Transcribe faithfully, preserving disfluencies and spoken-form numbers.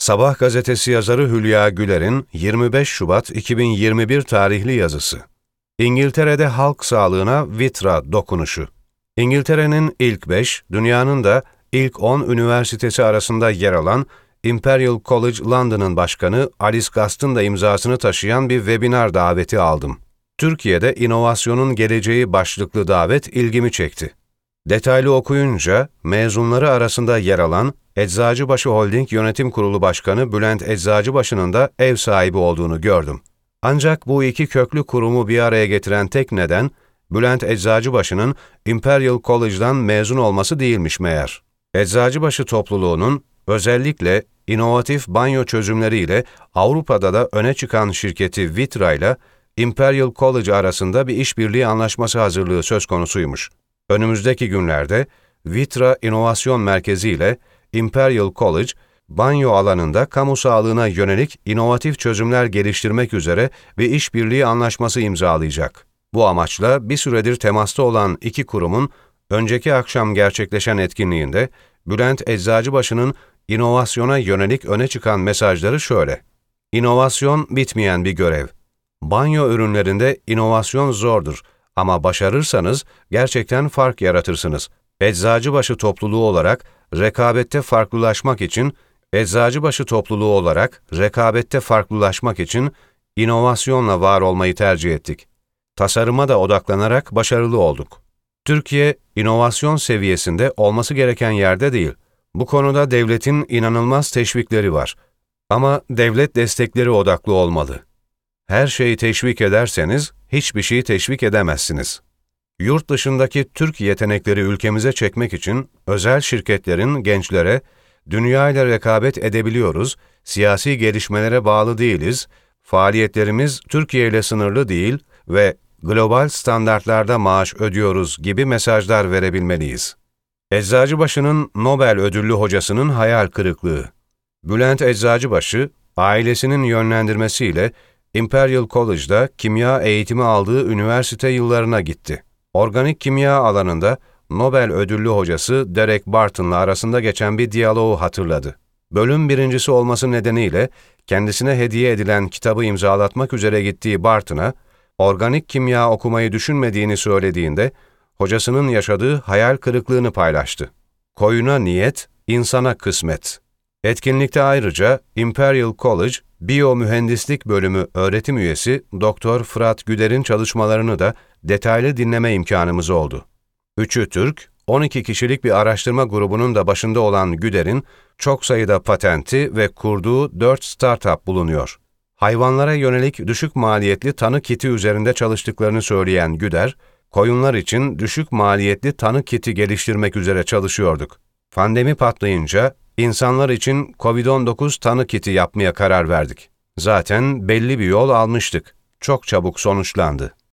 Sabah gazetesi yazarı Hülya Güler'in yirmi beş Şubat iki bin yirmi bir tarihli yazısı. İngiltere'de halk sağlığına Vitra dokunuşu. İngiltere'nin ilk beş, dünyanın da ilk on üniversitesi arasında yer alan Imperial College London'ın başkanı Alice Gast'ın da imzasını taşıyan bir webinar daveti aldım. Türkiye'de inovasyonun geleceği başlıklı davet ilgimi çekti. Detaylı okuyunca mezunları arasında yer alan Eczacıbaşı Holding Yönetim Kurulu Başkanı Bülent Eczacıbaşı'nın da ev sahibi olduğunu gördüm. Ancak bu iki köklü kurumu bir araya getiren tek neden, Bülent Eczacıbaşı'nın Imperial College'dan mezun olması değilmiş meğer. Eczacıbaşı topluluğunun özellikle inovatif banyo çözümleriyle Avrupa'da da öne çıkan şirketi Vitra ile Imperial College arasında bir işbirliği anlaşması hazırlığı söz konusuymuş. Önümüzdeki günlerde Vitra İnovasyon Merkezi ile Imperial College, banyo alanında kamu sağlığına yönelik inovatif çözümler geliştirmek üzere bir işbirliği anlaşması imzalayacak. Bu amaçla bir süredir temasta olan iki kurumun önceki akşam gerçekleşen etkinliğinde Bülent Eczacıbaşı'nın inovasyona yönelik öne çıkan mesajları şöyle: İnovasyon bitmeyen bir görev. Banyo ürünlerinde inovasyon zordur ama başarırsanız gerçekten fark yaratırsınız. Eczacıbaşı topluluğu olarak rekabette farklılaşmak için, Eczacıbaşı topluluğu olarak rekabette farklılaşmak için inovasyonla var olmayı tercih ettik. Tasarıma da odaklanarak başarılı olduk. Türkiye, inovasyon seviyesinde olması gereken yerde değil. Bu konuda devletin inanılmaz teşvikleri var. Ama devlet destekleri odaklı olmalı. Her şeyi teşvik ederseniz, hiçbir şeyi teşvik edemezsiniz. Yurt dışındaki Türk yetenekleri ülkemize çekmek için özel şirketlerin gençlere, dünya ile rekabet edebiliyoruz, siyasi gelişmelere bağlı değiliz, faaliyetlerimiz Türkiye ile sınırlı değil ve global standartlarda maaş ödüyoruz gibi mesajlar verebilmeliyiz. Eczacıbaşı'nın Nobel ödüllü hocasının hayal kırıklığı. Bülent Eczacıbaşı, ailesinin yönlendirmesiyle Imperial College'da kimya eğitimi aldığı üniversite yıllarına gitti. Organik kimya alanında Nobel ödüllü hocası Derek Barton'la arasında geçen bir diyaloğu hatırladı. Bölüm birincisi olması nedeniyle kendisine hediye edilen kitabı imzalatmak üzere gittiği Barton'a, organik kimya okumayı düşünmediğini söylediğinde, hocasının yaşadığı hayal kırıklığını paylaştı. Koyuna niyet, insana kısmet. Etkinlikte ayrıca Imperial College Biyomühendislik Bölümü öğretim üyesi Doktor Fırat Güder'in çalışmalarını da detaylı dinleme imkanımız oldu. Üçü Türk, on iki kişilik bir araştırma grubunun da başında olan Güder'in çok sayıda patenti ve kurduğu dört startup bulunuyor. Hayvanlara yönelik düşük maliyetli tanı kiti üzerinde çalıştıklarını söyleyen Güder, koyunlar için düşük maliyetli tanı kiti geliştirmek üzere çalışıyorduk. Pandemi patlayınca insanlar için kovid on dokuz tanı kiti yapmaya karar verdik. Zaten belli bir yol almıştık. Çok çabuk sonuçlandı.